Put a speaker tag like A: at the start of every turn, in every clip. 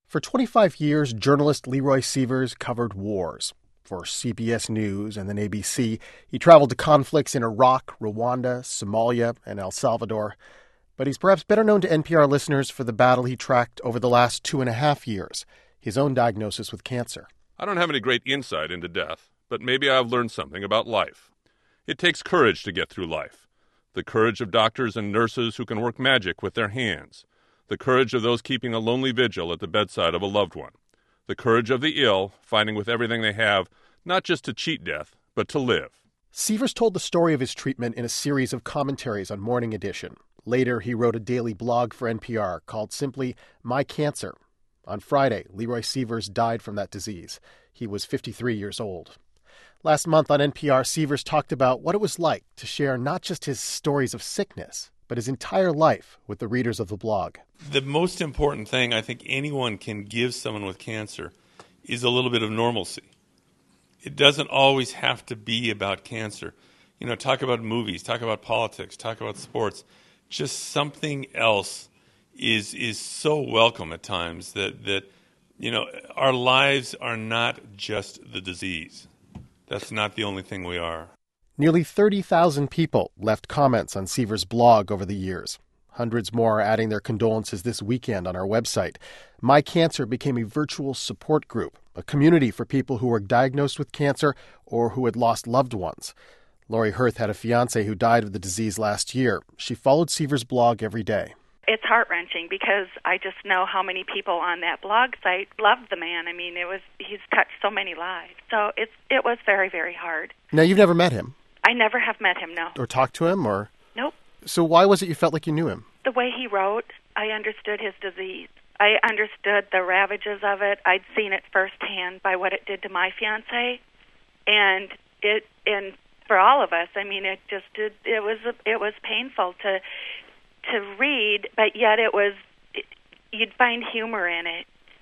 A: For 25 years, journalist Leroy Sievers covered wars. For CBS News and then ABC, he traveled to conflicts in Iraq, Rwanda, Somalia, and El Salvador. But he's perhaps better known to NPR listeners for the battle he tracked over the last 2.5 years, his own diagnosis with cancer.
B: I don't have any great insight into death, but maybe I've learned something about life. It takes courage to get through life. The courage of doctors and nurses who can work magic with their hands. The courage of those keeping a lonely vigil at the bedside of a loved one. The courage of the ill, fighting with everything they have, not just to cheat death, but to live.
A: Sievers told the story of his treatment in a series of commentaries on Morning Edition. Later, he wrote a daily blog for NPR called simply My Cancer. On Friday, Leroy Sievers died from that disease. He was 53 years old. Last month on NPR, Sievers talked about what it was like to share not just his stories of sickness, but his entire life with the readers of the blog.
C: The most important thing I think anyone can give someone with cancer is a little bit of normalcy. It doesn't always have to be about cancer. Talk about movies, talk about politics, talk about sports. Just something else is so welcome at times that our lives are not just the disease. That's not the only thing we are.
A: Nearly 30,000 people left comments on Sievers' blog over the years. Hundreds more are adding their condolences this weekend on our website. My Cancer became a virtual support group, a community for people who were diagnosed with cancer or who had lost loved ones. Lori Hirth had a fiancé who died of the disease last year. She followed Sievers' blog every day.
D: It's heart-wrenching because I just know how many people on that blog site love the man. I mean, he's touched so many lives. So it was very, very hard.
A: Now, you've never met him?
D: I never have met him, no.
A: Or talked to him, or?
D: Nope.
A: So why was it you felt like you knew him?
D: The way he wrote, I understood his disease. I understood the ravages of it. I'd seen it firsthand by what it did to my fiancé. And for all of us, I mean, it was painful to read, but yet you'd find humor in it,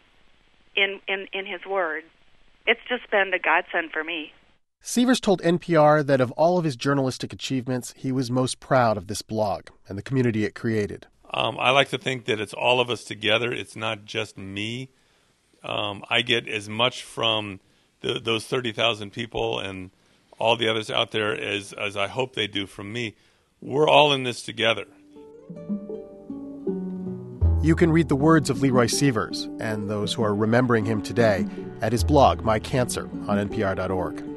D: in his words. It's just been the godsend for me.
A: Sievers told NPR that of all of his journalistic achievements, he was most proud of this blog and the community it created.
C: I like to think that it's all of us together. It's not just me. I get as much from those 30,000 people and all the others out there as I hope they do from me. We're all in this together.
A: You can read the words of Leroy Sievers and those who are remembering him today at his blog, My Cancer, on NPR.org.